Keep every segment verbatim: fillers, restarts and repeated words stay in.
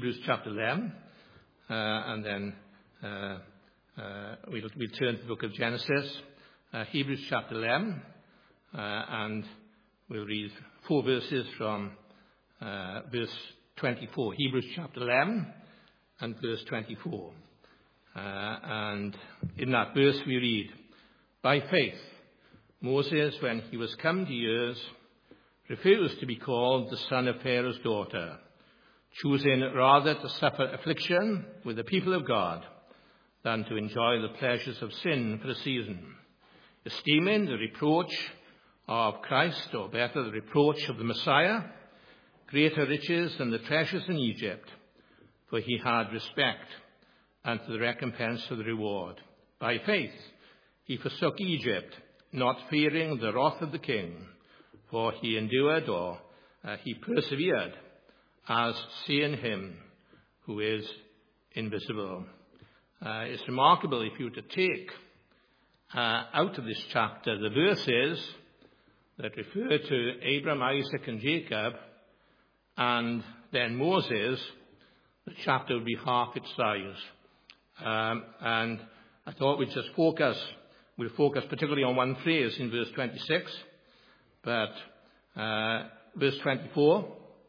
Hebrews chapter eleven, uh, and then uh, uh, we'll, we'll turn to the book of Genesis, uh, Hebrews chapter eleven, uh, and we'll read four verses from uh, verse twenty-four. Hebrews chapter eleven and verse twenty-four. Uh, and in that verse we read, "By faith, Moses, when he was come to years, refused to be called the son of Pharaoh's daughter, choosing rather to suffer affliction with the people of God than to enjoy the pleasures of sin for a season, esteeming the reproach of Christ, or better, the reproach of the Messiah, greater riches than the treasures in Egypt, for he had respect unto the recompense of the reward. By faith he forsook Egypt, not fearing the wrath of the king, for he endured, or uh, he persevered, as seeing him who is invisible." Uh, it's remarkable if you were to take uh, out of this chapter the verses that refer to Abraham, Isaac, and Jacob, and then Moses, the chapter would be half its size. Um, and I thought we'd just focus, we'll focus particularly on one phrase in verse twenty-six, but uh, verse twenty-four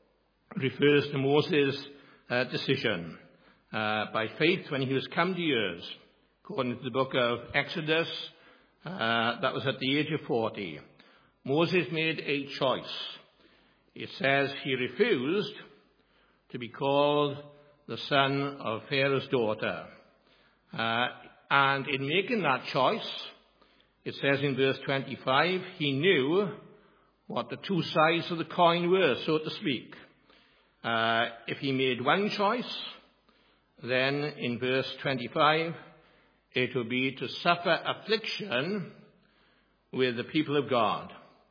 refers to Moses' uh, decision. Uh, by faith, when he was come to years, according to the book of Exodus, uh, that was at the age of forty, Moses made a choice. It says he refused to be called the son of Pharaoh's daughter. Uh, and in making that choice, it says in verse twenty-five, he knew what the two sides of the coin were, so to speak. Uh, if he made one choice, then in verse twenty-five, it would be to suffer affliction with the people of God.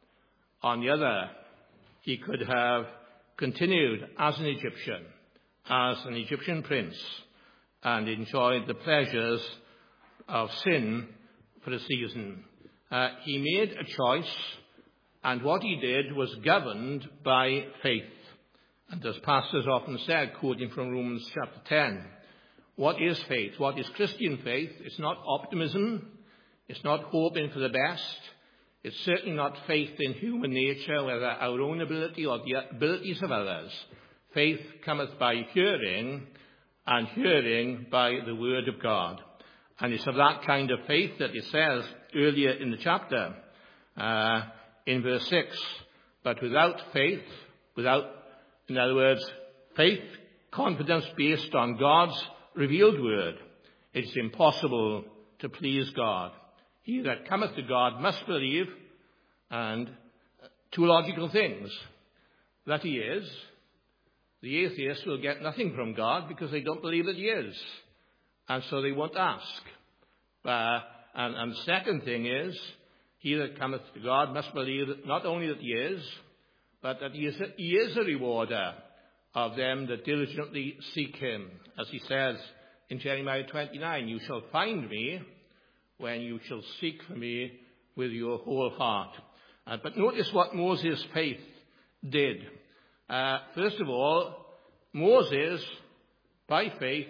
On the other, he could have continued as an Egyptian, as an Egyptian prince, and enjoyed the pleasures of sin for a season. Uh, he made a choice, and what he did was governed by faith. And as pastors often said, quoting from Romans chapter ten, what is faith? What is Christian faith? It's not optimism. It's not hoping for the best. It's certainly not faith in human nature, whether our own ability or the abilities of others. Faith cometh by hearing, and hearing by the word of God. And it's of that kind of faith that it says earlier in the chapter, uh, in verse six, "But without faith," without, in other words, faith, confidence based on God's revealed word, it's impossible to please God. He that cometh to God must believe, and two logical things, that he is. The atheist will get nothing from God because they don't believe that he is, and so they won't ask. Uh, and, and the second thing is, he that cometh to God must believe that not only that he is, but that he is a, he is a rewarder of them that diligently seek him. As he says in Jeremiah twenty-nine, "You shall find me when you shall seek for me with your whole heart." Uh, but notice what Moses' faith did. Uh, first of all, Moses, by faith,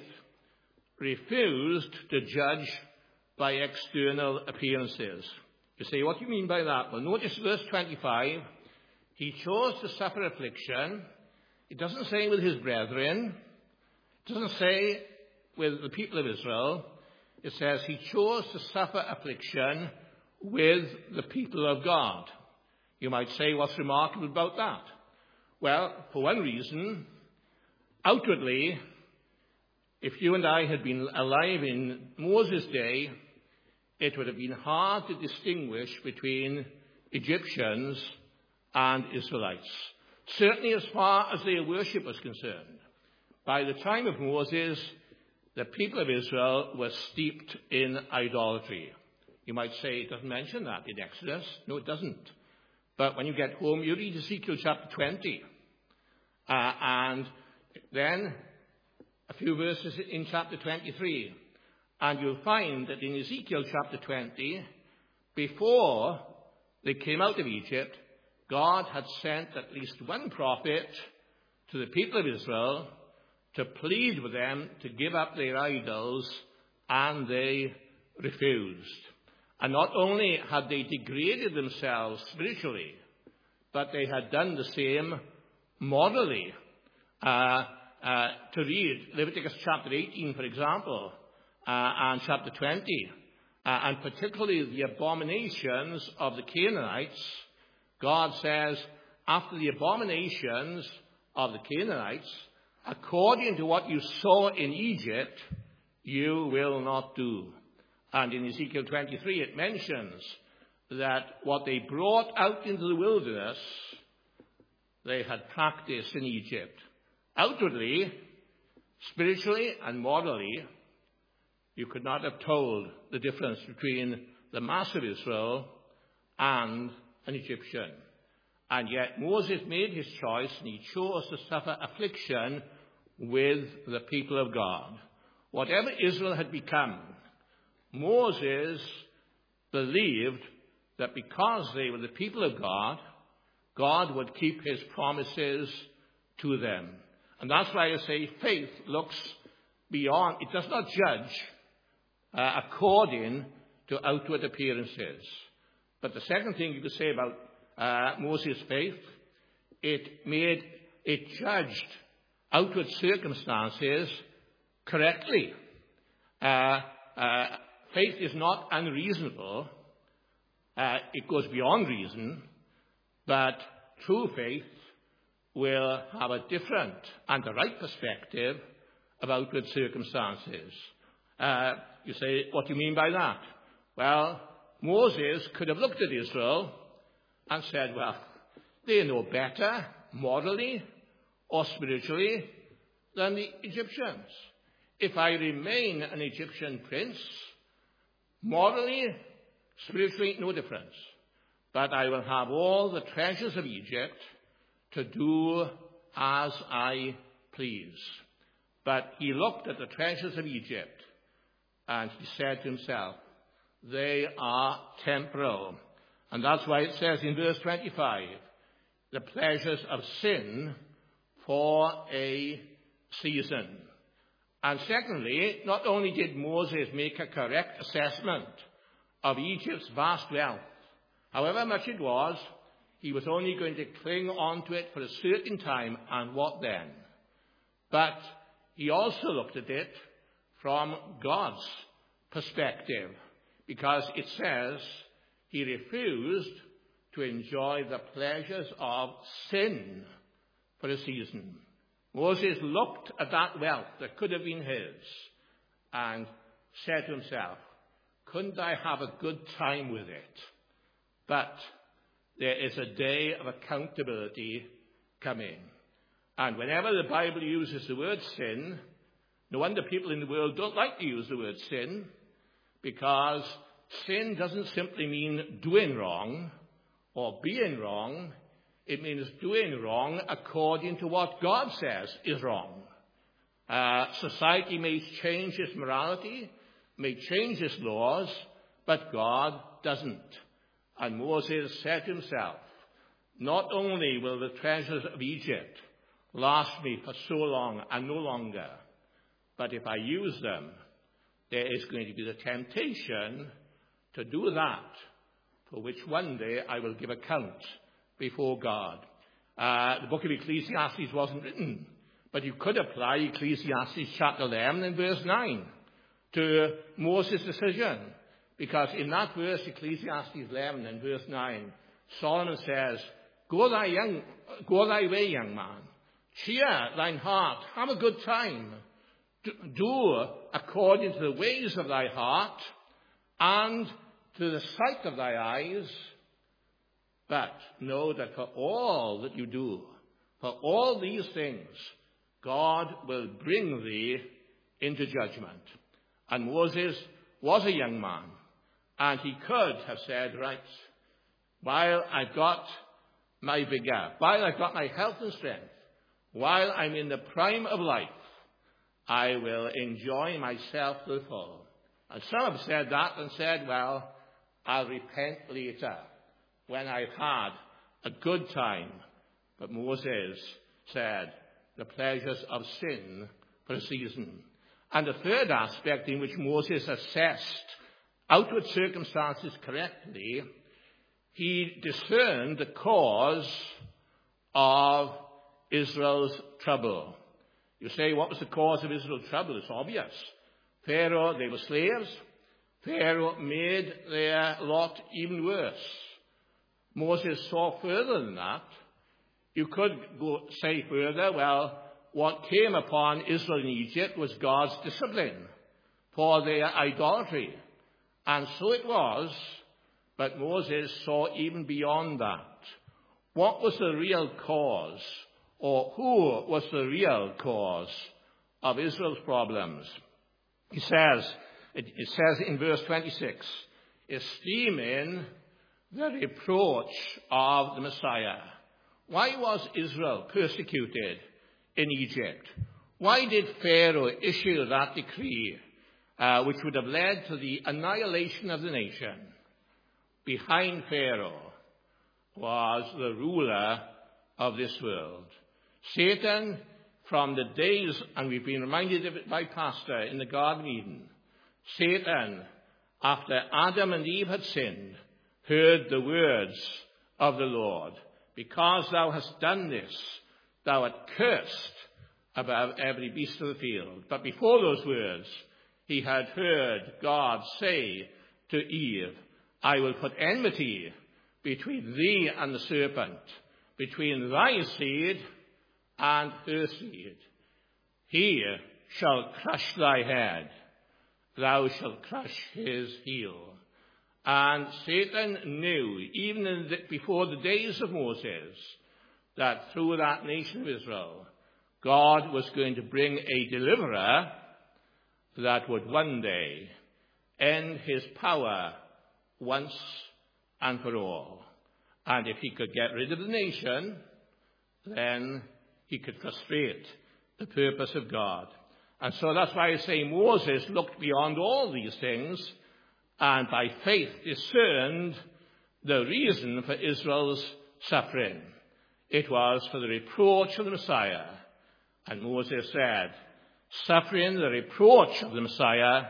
refused to judge by external appearances. You say, what do you mean by that? Well, notice verse twenty-five. He chose to suffer affliction. It doesn't say with his brethren. It doesn't say with the people of Israel. It says he chose to suffer affliction with the people of God. You might say, what's remarkable about that? Well, for one reason, outwardly, if you and I had been alive in Moses' day, it would have been hard to distinguish between Egyptians and Israelites. Certainly as far as their worship was concerned. By the time of Moses, the people of Israel were steeped in idolatry. You might say it doesn't mention that in Exodus. No, it doesn't. But when you get home, you read Ezekiel chapter twenty. Uh, and then a few verses in chapter twenty-three. And you'll find that in Ezekiel chapter twenty, before they came out of Egypt, God had sent at least one prophet to the people of Israel to plead with them to give up their idols, and they refused. And not only had they degraded themselves spiritually, but they had done the same morally. Uh, uh, to read Leviticus chapter eighteen, for example, uh, and chapter twenty, uh, and particularly the abominations of the Canaanites, God says, after the abominations of the Canaanites, according to what you saw in Egypt, you will not do. And in Ezekiel twenty-three, it mentions that what they brought out into the wilderness, they had practiced in Egypt. Outwardly, spiritually, and morally, you could not have told the difference between the mass of Israel and an Egyptian. And yet Moses made his choice, and he chose to suffer affliction with the people of God. Whatever Israel had become, Moses believed that because they were the people of God, God would keep his promises to them. And that's why I say faith looks beyond. It does not judge uh, according to outward appearances. But the second thing you could say about uh, Moses' faith, it made, it judged outward circumstances correctly. Uh, uh, faith is not unreasonable. Uh, it goes beyond reason. But true faith will have a different and the right perspective of outward circumstances. Uh, you say, what do you mean by that? Well, Moses could have looked at Israel and said, well, they know better morally or spiritually than the Egyptians. If I remain an Egyptian prince, morally, spiritually, no difference. But I will have all the treasures of Egypt to do as I please. But he looked at the treasures of Egypt and he said to himself, they are temporal. And that's why it says in verse twenty-five, the pleasures of sin for a season. And secondly, not only did Moses make a correct assessment of Egypt's vast wealth, however much it was, he was only going to cling on to it for a certain time, and what then? But he also looked at it from God's perspective, because it says he refused to enjoy the pleasures of sin for a season. Moses looked at that wealth that could have been his and said to himself, couldn't I have a good time with it? But there is a day of accountability coming. And whenever the Bible uses the word sin, no wonder people in the world don't like to use the word sin, because sin doesn't simply mean doing wrong or being wrong. It means doing wrong according to what God says is wrong. Uh, society may change its morality, may change its laws, but God doesn't. And Moses said to himself, not only will the treasures of Egypt last me for so long and no longer, but if I use them, there is going to be the temptation to do that, for which one day I will give account before God. Uh, the book of Ecclesiastes wasn't written, but you could apply Ecclesiastes chapter eleven and verse nine to Moses' decision. Because in that verse, Ecclesiastes eleven and verse nine, Solomon says, Go thy, young, go thy way, young man. Cheer thine heart. Have a good time. Do according to the ways of thy heart and to the sight of thy eyes. But know that for all that you do, for all these things, God will bring thee into judgment. And Moses was a young man. And he could have said, right, while I've got my vigor, while I've got my health and strength, while I'm in the prime of life, I will enjoy myself to the full. And some have said that and said, well, I'll repent later when I've had a good time. But Moses said, the pleasures of sin for a season. And the third aspect in which Moses assessed outward circumstances correctly, he discerned the cause of Israel's trouble. You say, what was the cause of Israel's trouble? It's obvious. Pharaoh, they were slaves. Pharaoh made their lot even worse. Moses saw further than that. You could go say further, well, what came upon Israel in Egypt was God's discipline for their idolatry. And so it was, but Moses saw even beyond that. What was the real cause, or who was the real cause of Israel's problems? He says, it, it says in verse twenty-six, esteeming the reproach of the Messiah. Why was Israel persecuted in Egypt? Why did Pharaoh issue that decree, uh, which would have led to the annihilation of the nation? Behind Pharaoh was the ruler of this world. Satan, from the days, and we've been reminded of it by Pastor in the Garden of Eden, Satan, after Adam and Eve had sinned, heard the words of the Lord. Because thou hast done this, thou art cursed above every beast of the field. But before those words, he had heard God say to Eve, I will put enmity between thee and the serpent, between thy seed and her seed. He shall crush thy head, thou shalt crush his heel. And Satan knew, even in the, before the days of Moses, that through that nation of Israel, God was going to bring a deliverer that would one day end his power once and for all. And if he could get rid of the nation, then he could frustrate the purpose of God. And so that's why I say Moses looked beyond all these things and by faith discerned the reason for Israel's suffering. It was for the reproach of the Messiah. And Moses said, suffering the reproach of the Messiah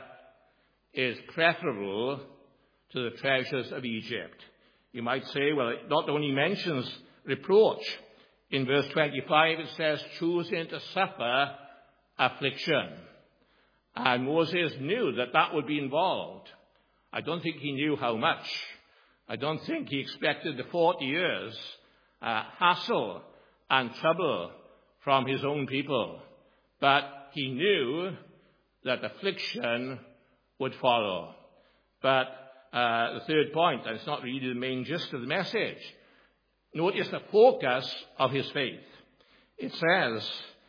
is preferable to the treasures of Egypt. You might say, well, it not only mentions reproach. In verse twenty-five it says, choosing to suffer affliction. And Moses knew that that would be involved. I don't think he knew how much. I don't think he expected the forty years uh, hassle and trouble from his own people. But he knew that affliction would follow. But uh, the third point, and it's not really the main gist of the message, notice the focus of his faith. It says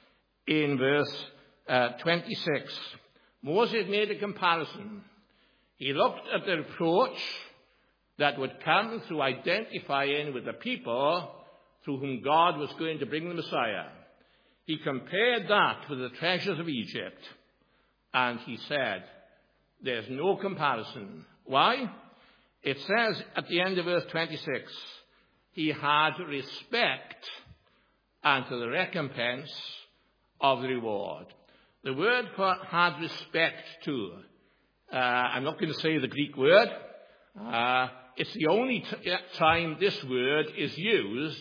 in verse uh, twenty-six, Moses made a comparison. He looked at the reproach that would come through identifying with the people through whom God was going to bring the Messiah. He compared that with the treasures of Egypt, and he said, there's no comparison. Why? It says at the end of verse twenty-six, he had respect unto the recompense of the reward. The word for had respect to, uh, I'm not going to say the Greek word. Uh, it's the only t- time this word is used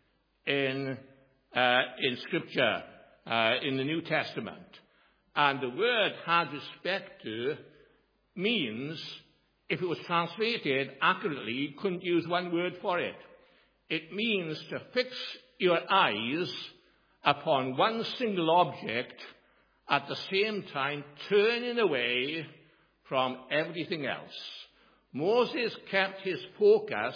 in uh, in Scripture, uh, in the New Testament. And the word had respect to means, if it was translated accurately, you couldn't use one word for it. It means to fix your eyes upon one single object, at the same time turning away from everything else. Moses kept his focus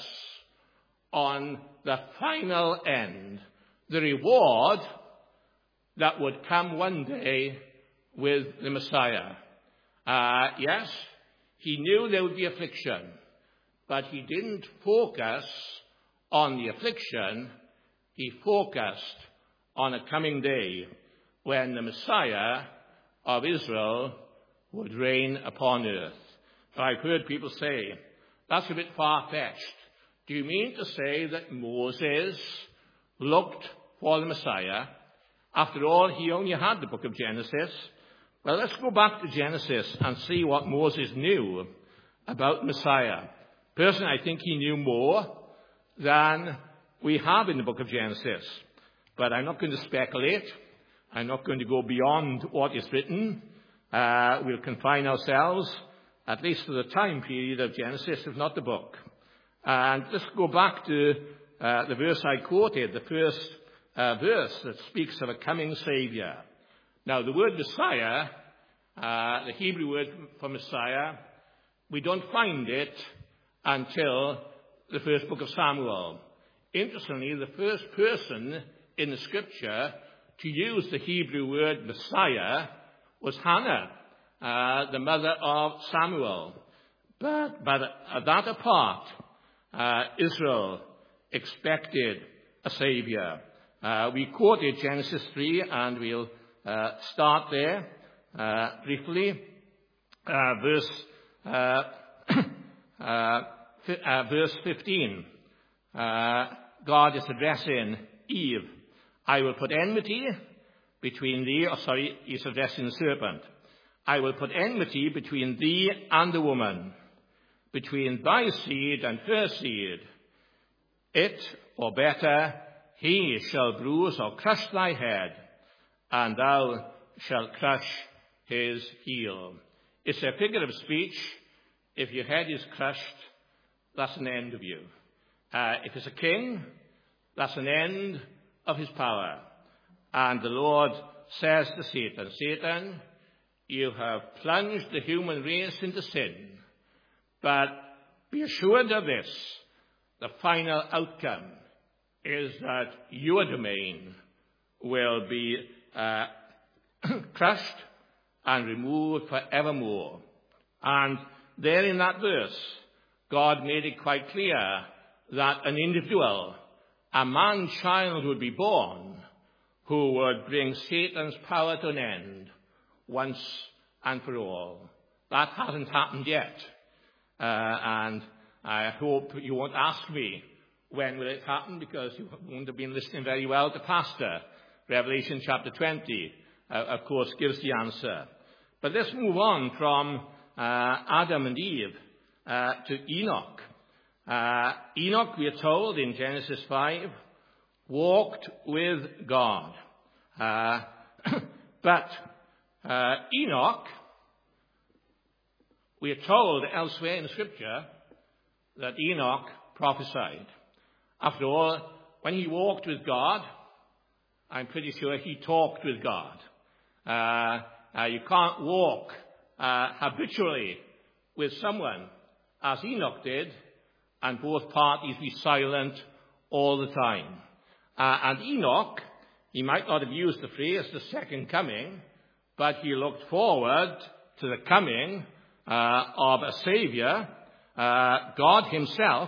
on the final end, the reward that would come one day with the Messiah. Uh, yes, he knew there would be affliction, but he didn't focus on the affliction. He focused on a coming day when the Messiah of Israel would reign upon earth. Now, I've heard people say, that's a bit far-fetched. Do you mean to say that Moses looked for the Messiah After all, he only had the book of Genesis. Well, let's go back to Genesis and see what Moses knew about Messiah. Personally, I think he knew more than we have in the book of Genesis. But I'm not going to speculate. I'm not going to go beyond what is written. Uh, we'll confine ourselves, at least to the time period of Genesis, if not the book. And let's go back to uh, the verse I quoted, the first uh, verse that speaks of a coming Savior. Now, the word Messiah, uh, the Hebrew word for Messiah, we don't find it until the first book of Samuel. Interestingly, the first person in the scripture to use the Hebrew word Messiah was Hannah, uh, the mother of Samuel. But, but uh, that apart, uh, Israel expected a Savior. Uh, we quoted Genesis three, and we'll uh, start there uh, briefly. Uh, verse, uh, uh, fi- uh, verse fifteen. Uh, God is addressing Eve. I will put enmity between thee, or sorry, he's addressing the serpent. I will put enmity between thee and the woman, between thy seed and her seed. It, or better, he shall bruise or crush thy head, and thou shalt crush his heel. It's a figure of speech. If your head is crushed, that's an end of you. Uh, if it's a king, that's an end of his power. And the Lord says to Satan, Satan, you have plunged the human race into sin, but be assured of this, the final outcome is that your domain will be uh, crushed and removed forevermore. And there in that verse, God made it quite clear that an individual, a man-child would be born who would bring Satan's power to an end once and for all. That hasn't happened yet. Uh, and I hope you won't ask me when will it happen, because you won't have been listening very well to Pastor. Revelation chapter twenty, uh, of course, gives the answer. But let's move on from uh, Adam and Eve uh, to Enoch. Uh, Enoch, we are told in Genesis five, walked with God. Uh, but uh, Enoch, we are told elsewhere in Scripture that Enoch prophesied. After all, when he walked with God, I'm pretty sure he talked with God. Uh, uh, you can't walk uh, habitually with someone, as Enoch did, and both parties be silent all the time. Uh, and Enoch, he might not have used the phrase the second coming, but he looked forward to the coming uh, of a Savior, uh, God himself,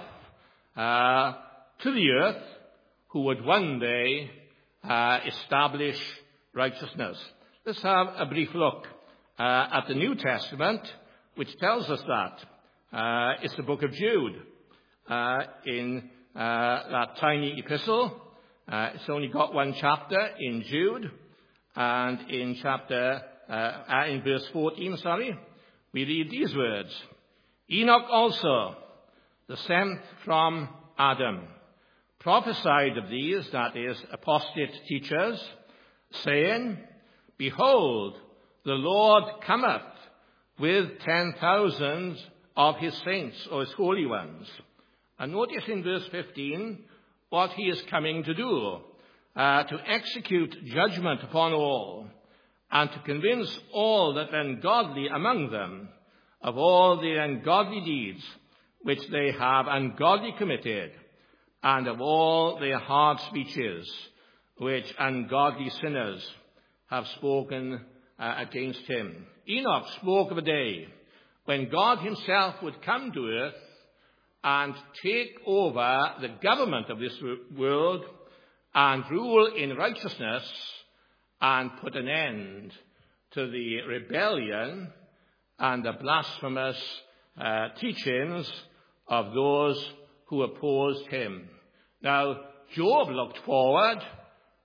uh, to the earth, who would one day uh, establish righteousness. Let's have a brief look uh, at the New Testament, which tells us that. Uh, it's the book of Jude. Uh, in uh, that tiny epistle, uh, it's only got one chapter in Jude, and in chapter, uh, in verse fourteen, sorry, we read these words. Enoch also, the seventh from Adam, prophesied of these, that is, apostate teachers, saying, Behold, the Lord cometh with ten thousands of his saints, or his holy ones. And notice in verse fifteen what he is coming to do, uh, to execute judgment upon all, and to convince all that are ungodly among them of all their ungodly deeds which they have ungodly committed, and of all their hard speeches which ungodly sinners have spoken uh, against him. Enoch spoke of a day when God himself would come to earth and take over the government of this world and rule in righteousness and put an end to the rebellion and the blasphemous uh, teachings of those who opposed him. Now, Job looked forward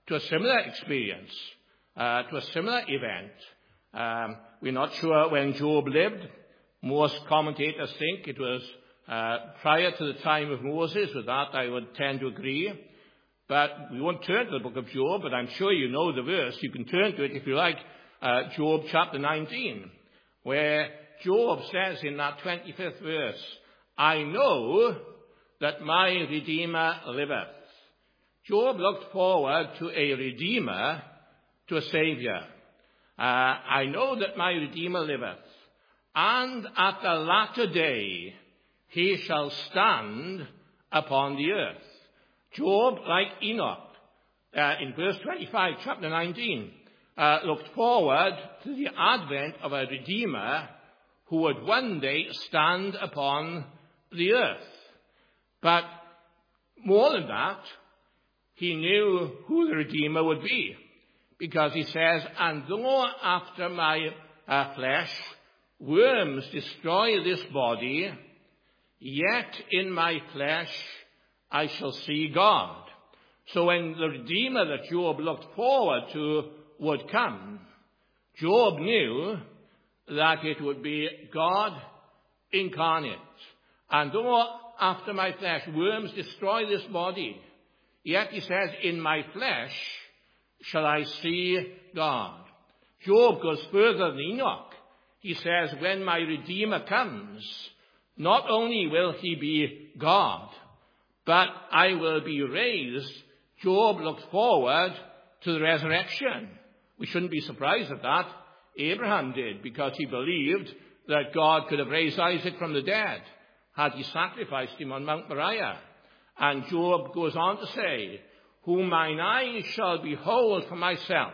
to a similar experience, uh, to a similar event. Um, we're not sure when Job lived. Most commentators think it was uh, prior to the time of Moses. With that, I would tend to agree. But we won't turn to the book of Job, but I'm sure you know the verse. You can turn to it if you like, uh, Job chapter nineteen, where Job says in that twenty-fifth verse, I know that my Redeemer liveth. Job looked forward to a Redeemer, to a Saviour. Uh, I know that my Redeemer liveth, and at the latter day he shall stand upon the earth. Job, like Enoch, uh, in verse twenty-five, chapter nineteen, uh, looked forward to the advent of a Redeemer who would one day stand upon the earth. But more than that, he knew who the Redeemer would be, because he says, and though after my uh, flesh worms destroy this body, yet in my flesh I shall see God. So when the Redeemer that Job looked forward to would come, Job knew that it would be God incarnate. And though after my flesh worms destroy this body, yet he says, in my flesh shall I see God. Job goes further than Enoch. He says, when my Redeemer comes, not only will he be God, but I will be raised. Job looked forward to the resurrection. We shouldn't be surprised at that. Abraham did, because he believed that God could have raised Isaac from the dead had he sacrificed him on Mount Moriah. And Job goes on to say, whom mine eyes shall behold for myself,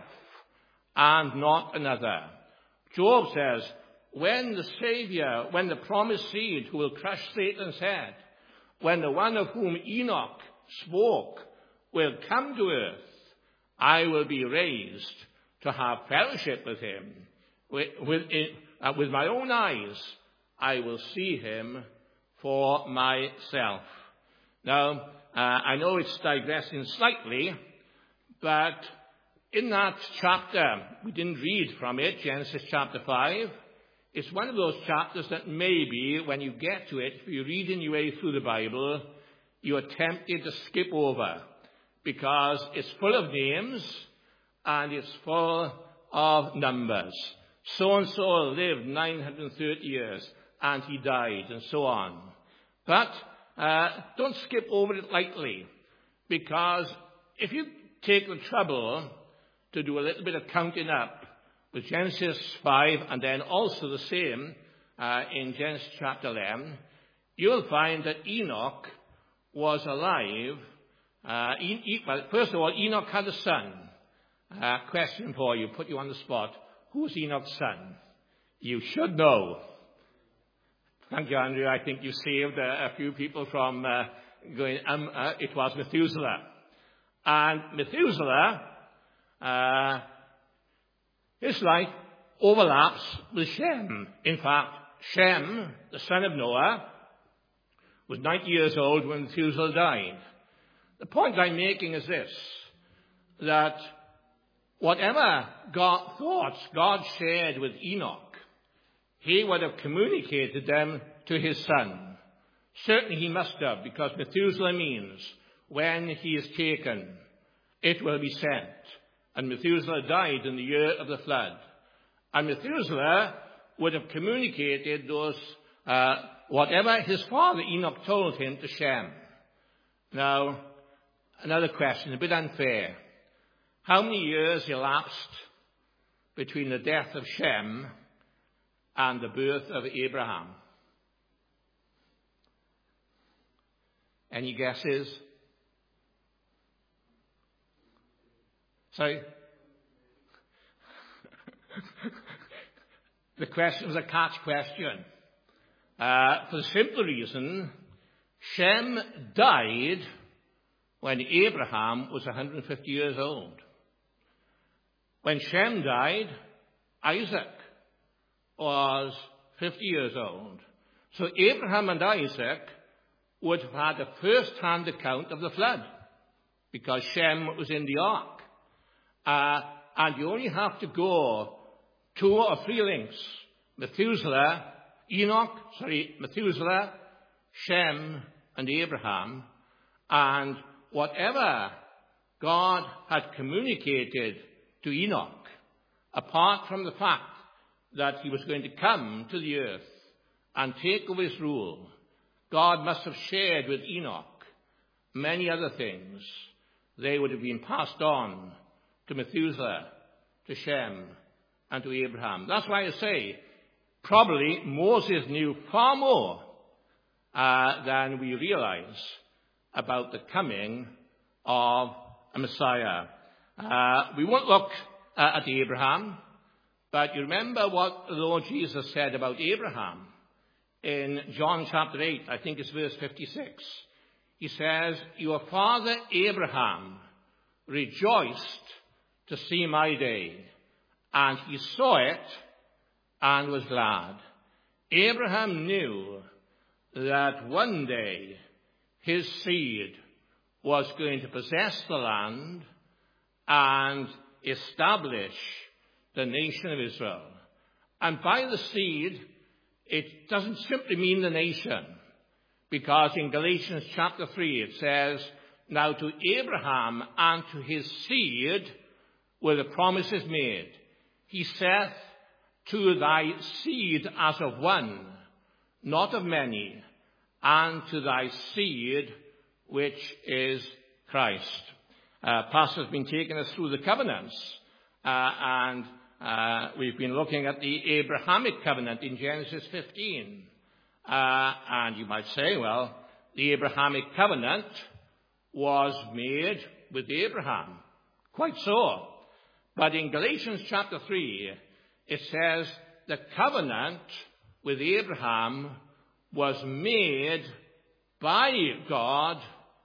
and not another. Job says, when the Saviour, when the promised seed who will crush Satan's head, when the one of whom Enoch spoke will come to earth, I will be raised to have fellowship with him. With, with, uh, with my own eyes, I will see him for myself. Now, uh, I know it's digressing slightly, but in that chapter, we didn't read from it, Genesis chapter five. It's one of those chapters that maybe when you get to it, if you're reading your way through the Bible, you are tempted to skip over, because it's full of names and it's full of numbers. So-and-so lived nine hundred thirty years and he died, and so on. But uh, don't skip over it lightly, because if you take the trouble to do a little bit of counting up with Genesis five, and then also the same uh, in Genesis chapter eleven, you'll find that Enoch was alive. Uh, e- e- well, first of all, Enoch had a son. Uh, question for you, put you on the spot. Who's Enoch's son? You should know. Thank you, Andrew. I think you saved a, a few people from uh, going, um, uh, it was Methuselah. And Methuselah, uh, his life overlaps with Shem. In fact, Shem, the son of Noah, was ninety years old when Methuselah died. The point I'm making is this, that whatever God thoughts God shared with Enoch, he would have communicated them to his son. Certainly he must have, because Methuselah means when he is taken, it will be sent. And Methuselah died in the year of the flood. And Methuselah would have communicated those, uh, whatever his father Enoch told him, to Shem. Now, another question, a bit unfair. How many years elapsed between the death of Shem and the birth of Abraham? Any guesses? Sorry? The question was a catch question. Uh, for the simple reason, Shem died when Abraham was one hundred fifty years old. When Shem died, Isaac was fifty years old. So Abraham and Isaac would have had a first-hand account of the flood, because Shem was in the ark. Uh, and you only have to go two or three links. Methuselah, Enoch, sorry, Methuselah, Shem, and Abraham. And whatever God had communicated to Enoch, apart from the fact that he was going to come to the earth and take over his rule, God must have shared with Enoch many other things. They would have been passed on to Methuselah, to Shem, and to Abraham. That's why I say, probably Moses knew far more uh, than we realize about the coming of a Messiah. Uh, we won't look uh, at Abraham, but you remember what the Lord Jesus said about Abraham in John chapter eight, I think it's verse fifty-six. He says, "Your father Abraham rejoiced to see my day, and he saw it and was glad." Abraham knew that one day his seed was going to possess the land and establish the nation of Israel. And by the seed, it doesn't simply mean the nation, because in Galatians chapter three it says, "Now to Abraham and to his seed were the promises made. He saith, to thy seed as of one, not of many, and to thy seed, which is Christ." Uh, Pastor's been taking us through the covenants, uh, and uh, we've been looking at the Abrahamic covenant in Genesis fifteen. Uh, and you might say, well, the Abrahamic covenant was made with Abraham. Quite so. But in Galatians chapter three, it says the covenant with Abraham was made by God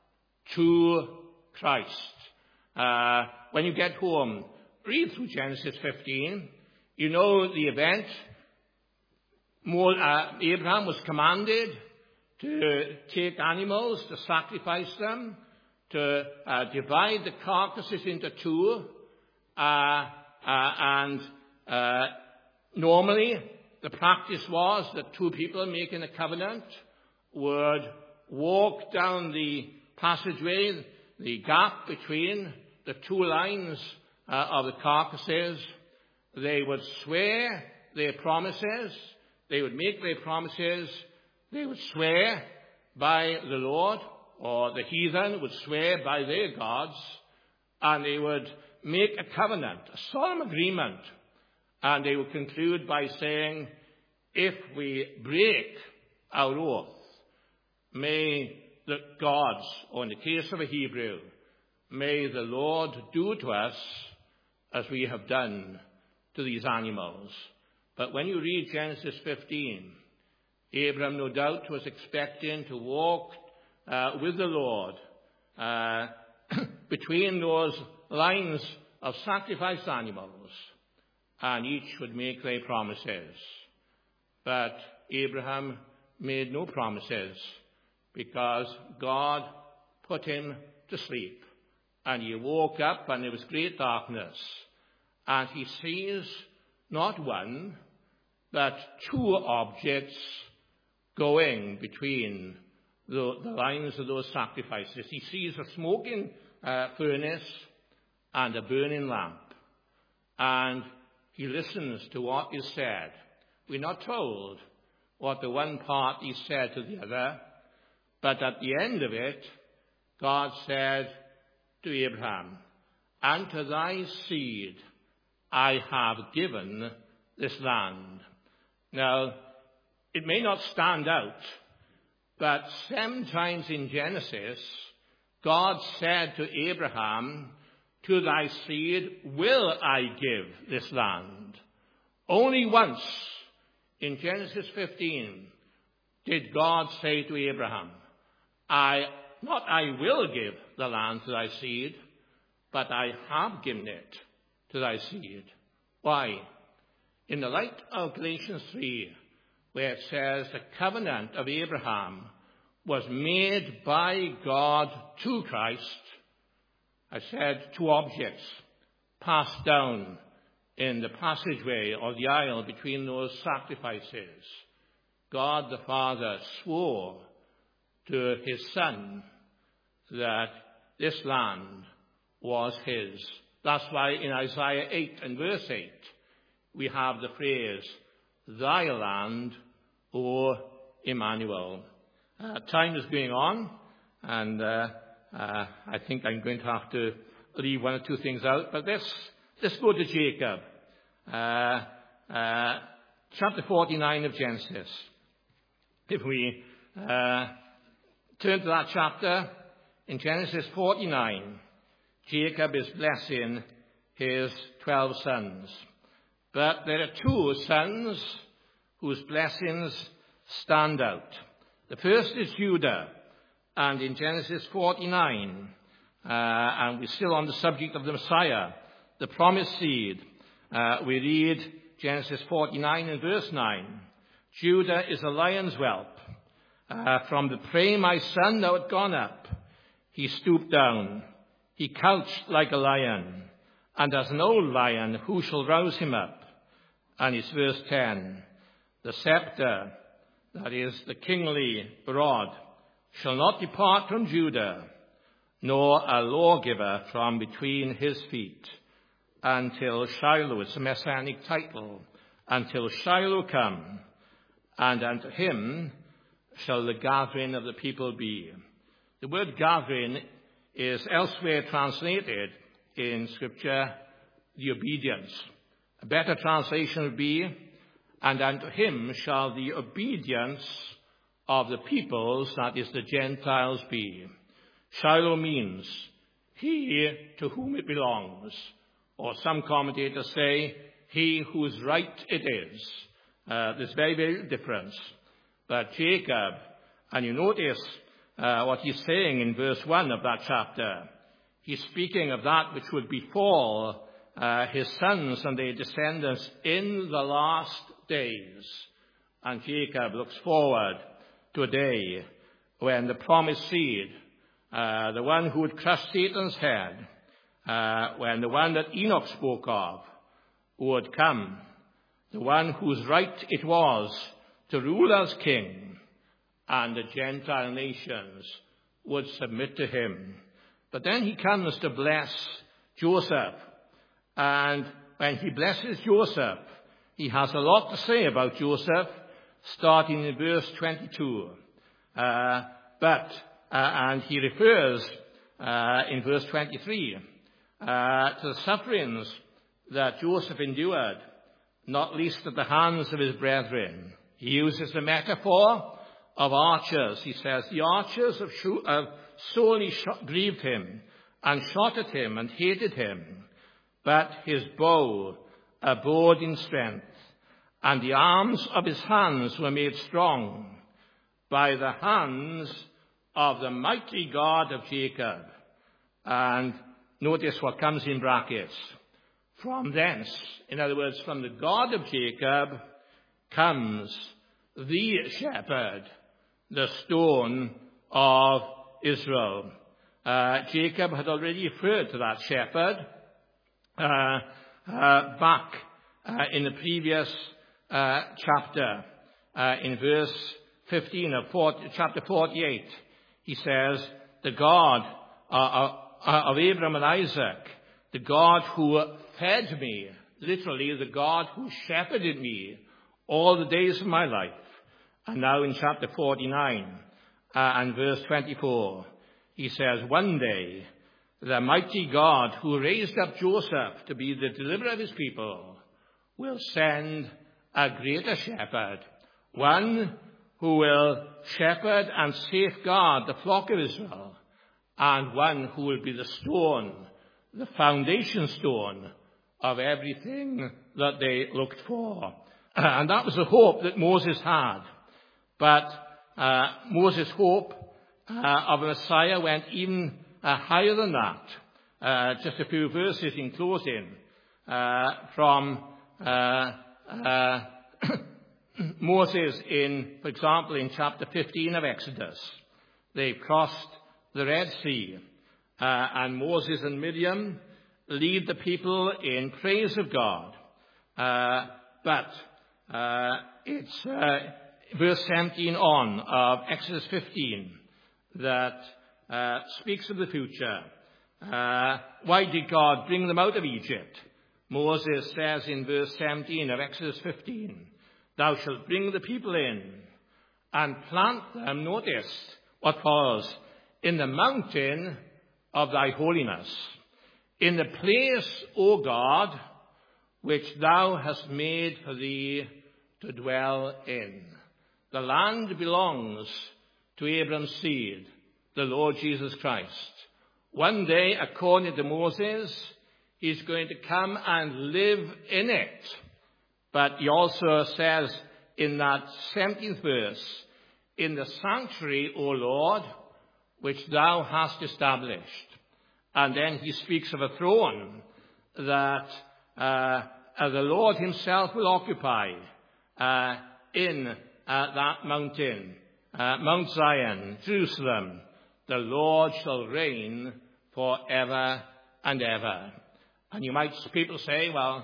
to Christ. Uh, when you get home, read through Genesis fifteen. You know the event. More, uh, Abraham was commanded to take animals, to sacrifice them, to uh, divide the carcasses into two. Uh, uh, and uh, normally the practice was that two people making a covenant would walk down the passageway, the gap between the two lines uh, of the carcasses. They would swear their promises. They would make their promises. They would swear by the Lord, or the heathen would swear by their gods, and they would make a covenant, a solemn agreement, and they would conclude by saying, if we break our oath, may the gods, or in the case of a Hebrew, may the Lord do to us as we have done to these animals. But when you read Genesis fifteen, Abraham no doubt was expecting to walk uh, with the Lord uh, between those lines of sacrificed animals, and each would make their promises. But Abraham made no promises, because God put him to sleep. And he woke up, and there was great darkness. And he sees not one, but two objects going between the, the lines of those sacrifices. He sees a smoking uh, furnace and a burning lamp. And he listens to what is said. We're not told what the one party said to the other, but at the end of it, God said to Abraham, "And to thy seed I have given this land." Now, it may not stand out, but seven times in Genesis, God said to Abraham, "To thy seed will I give this land." Only once in Genesis fifteen did God say to Abraham, I, not I will give the land to thy seed, but I have given it to thy seed. Why? In the light of Galatians three, where it says the covenant of Abraham was made by God to Christ, I said two objects passed down in the passageway or the aisle between those sacrifices, God the Father swore to his Son that this land was his. That's why in Isaiah eight and verse eight, we have the phrase, thy land, O Emmanuel. Uh, time is going on, and uh, uh, I think I'm going to have to leave one or two things out, but let's, let's go to Jacob. Uh, uh, chapter forty-nine of Genesis. If we uh, turn to that chapter, in Genesis forty-nine, Jacob is blessing his twelve sons. But there are two sons whose blessings stand out. The first is Judah, and in Genesis forty-nine, uh, and we're still on the subject of the Messiah, the promised seed, uh, we read Genesis forty-nine and verse nine, Judah is a lion's whelp. Uh, from the prey, my son, thou art gone up. He stooped down. He couched like a lion. And as an old lion, who shall rouse him up? And it's verse ten. The scepter, that is the kingly rod, shall not depart from Judah, nor a lawgiver from between his feet, until Shiloh, it's a messianic title, until Shiloh come, and unto him shall the gathering of the people be. The word gathering is elsewhere translated in Scripture, the obedience. A better translation would be, and unto him shall the obedience of the peoples, that is the Gentiles, be. Shiloh means he to whom it belongs, or some commentators say, he whose right it is. Uh, there's very, very difference. But Jacob, and you notice uh, what he's saying in verse one of that chapter. He's speaking of that which would befall uh, his sons and their descendants in the last days. And Jacob looks forward to a day when the promised seed, uh, the one who would crush Satan's head, uh, when the one that Enoch spoke of would come, the one whose right it was to rule as king, and the Gentile nations would submit to him. But then he comes to bless Joseph. And when he blesses Joseph, he has a lot to say about Joseph, starting in verse twenty-two. Uh, but, uh, and he refers uh, in verse twenty-three uh, to the sufferings that Joseph endured, not least at the hands of his brethren. He uses the metaphor of archers. He says, the archers have uh, sorely shot, grieved him and shot at him and hated him. But his bow abode in strength, and the arms of his hands were made strong by the hands of the mighty God of Jacob. And notice what comes in brackets. From thence, in other words, from the God of Jacob, comes the shepherd, the stone of Israel. Uh, Jacob had already referred to that shepherd uh, uh, back uh, in the previous uh, chapter, uh, in verse fifteen of forty, chapter forty-eight. He says, the God uh, of Abraham and Isaac, the God who fed me, literally the God who shepherded me all the days of my life. And now in chapter forty-nine uh, and verse twenty-four, he says, one day the mighty God who raised up Joseph to be the deliverer of his people will send a greater shepherd, one who will shepherd and safeguard the flock of Israel, and one who will be the stone, the foundation stone of everything that they looked for. And that was the hope that Moses had. But uh, Moses' hope uh, of a Messiah went even uh, higher than that. Uh, just a few verses in closing uh, from uh, uh, Moses in, for example, in chapter fifteen of Exodus. They crossed the Red Sea, uh, and Moses and Miriam, lead the people in praise of God. Uh, but uh, it's uh, verse seventeen on of Exodus fifteen that uh, speaks of the future. Uh, why did God bring them out of Egypt? Moses says in verse seventeen of Exodus fifteen, thou shalt bring the people in and plant them, notice what follows, in the mountain of thy holiness, in the place, O God, which thou hast made for thee to dwell in. The land belongs to Abraham's seed, the Lord Jesus Christ. One day, according to Moses, he's going to come and live in it. But he also says in that seventeenth verse, in the sanctuary, O Lord, which thou hast established. And then he speaks of a throne that uh, the Lord himself will occupy uh, in uh, that mountain, uh, Mount Zion, Jerusalem. The Lord shall reign forever and ever. And you might, people say, well,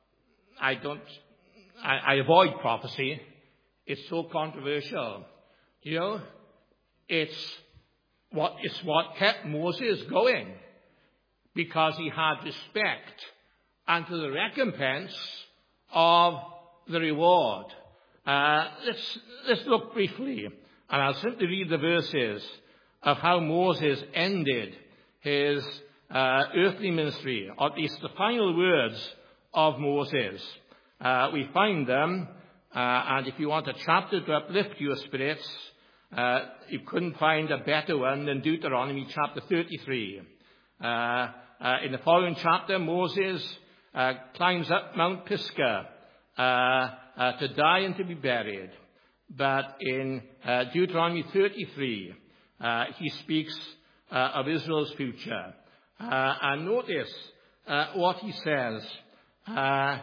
I don't, I, I avoid prophecy. It's so controversial. You know, it's what, it's what kept Moses going, because he had respect unto the recompense of the reward. Uh, let's, let's look briefly, and I'll simply read the verses of how Moses ended his uh, earthly ministry, or at least the final words of Moses. Uh, we find them, uh, and if you want a chapter to uplift your spirits, uh, you couldn't find a better one than Deuteronomy chapter thirty-three. Uh, uh, in the following chapter, Moses uh, climbs up Mount Pisgah uh, uh, to die and to be buried. But in uh, Deuteronomy thirty-three, uh, he speaks uh, of Israel's future. Uh, and notice uh, what he says uh,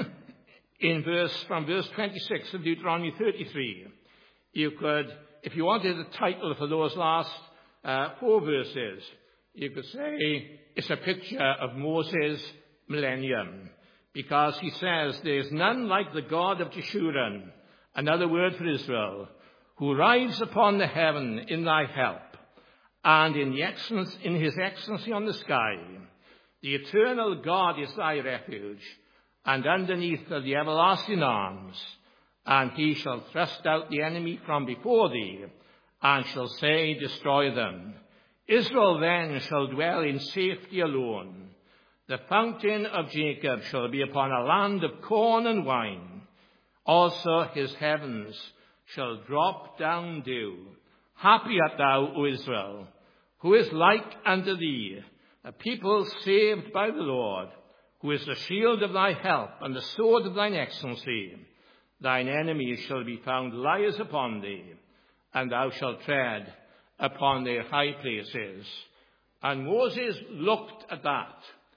in verse from verse twenty-six of Deuteronomy thirty-three. You could, if you wanted a title for those last uh, four verses, you could say it's a picture of Moses' millennium, because he says, there is none like the God of Jeshurun, another word for Israel, who rides upon the heaven in thy help, and in the excellence, in his excellency on the sky. The eternal God is thy refuge, and underneath are the everlasting arms. And he shall thrust out the enemy from before thee, and shall say, destroy them. Israel then shall dwell in safety alone. The fountain of Jacob shall be upon a land of corn and wine. Also his heavens shall drop down dew. Happy art thou, O Israel, who is like unto thee, a people saved by the Lord, who is the shield of thy help and the sword of thine excellency. Thine enemies shall be found liars upon thee, and thou shalt tread upon their high places. And Moses looked at that.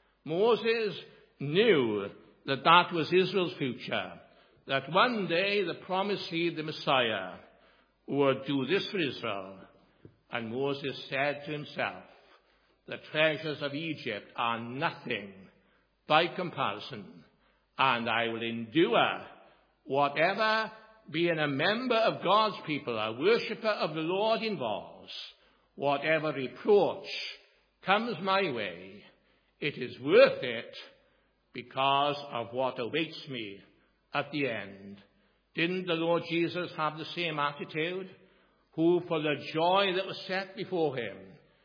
Moses knew that that was Israel's future, that one day the promised seed, the Messiah, would do this for Israel. And Moses said to himself, the treasures of Egypt are nothing by comparison, and I will endure whatever being a member of God's people, a worshipper of the Lord involves. Whatever reproach comes my way, it is worth it because of what awaits me at the end. Didn't the Lord Jesus have the same attitude? Who, for the joy that was set before him,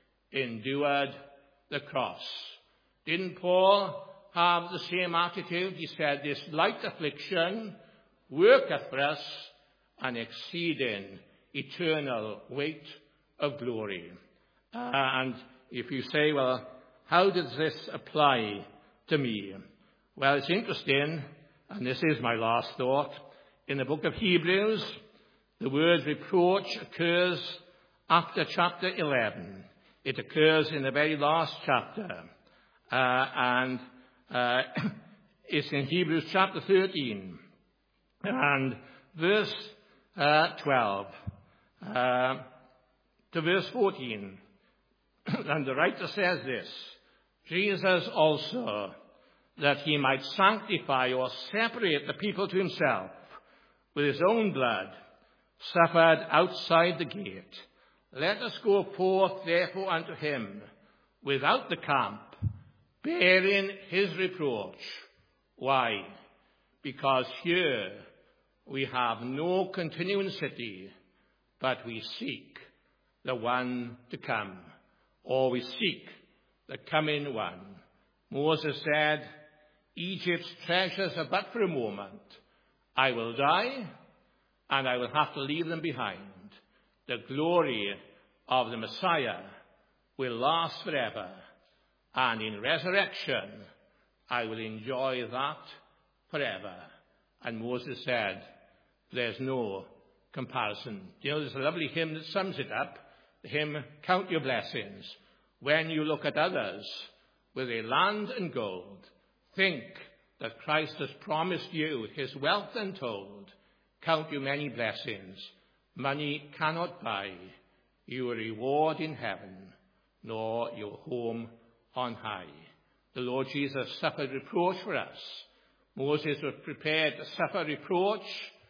endured the cross. Didn't Paul have the same attitude? He said, this light affliction worketh for us an exceeding eternal weight of glory. Uh, and if you say, well, how does this apply to me? Well, it's interesting, and this is my last thought. In the book of Hebrews, the word reproach occurs after chapter eleven. It occurs in the very last chapter. Uh, and uh, it's in Hebrews chapter thirteen and verse uh, twelve uh, to verse fourteen. And the writer says this, Jesus also, that he might sanctify or separate the people to himself with his own blood, suffered outside the gate. Let us go forth therefore unto him without the camp, bearing his reproach. Why? Because here we have no continuing city, but we seek the one to come, or we seek the coming one. Moses said, Egypt's treasures are but for a moment. I will die, and I will have to leave them behind. The glory of the Messiah will last forever, and in resurrection I will enjoy that forever. And Moses said, there's no comparison. You know, there's a lovely hymn that sums it up, the hymn, Count Your Blessings. When you look at others with a land and gold, think that Christ has promised you his wealth untold. Count your many blessings. Money cannot buy your reward in heaven, nor your home on high. The Lord Jesus suffered reproach for us. Moses was prepared to suffer reproach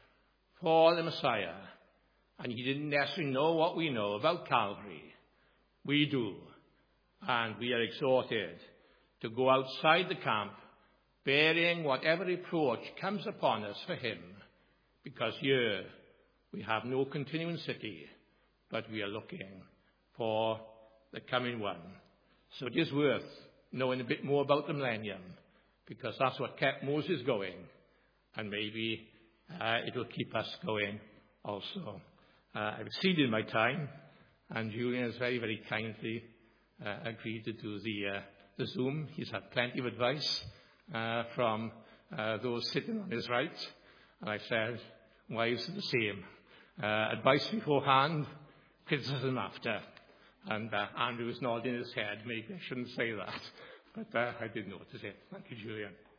for the Messiah, and he didn't necessarily know what we know about Calvary. We do, and we are exhorted to go outside the camp, bearing whatever reproach comes upon us for him, because here we have no continuing city, but we are looking for the coming one. So it is worth knowing a bit more about the millennium, because that's what kept Moses going, and maybe uh, it will keep us going also. Uh, I've exceeded my time, and Julian has very, very kindly uh, agreed to do the, uh, the Zoom. He's had plenty of advice uh, from uh, those sitting on his right, and I said, wives are the same. Uh, advice beforehand, criticism after. And uh, Andrew was nodding his head. Maybe I shouldn't say that, but uh, I did notice it. Thank you, Julian.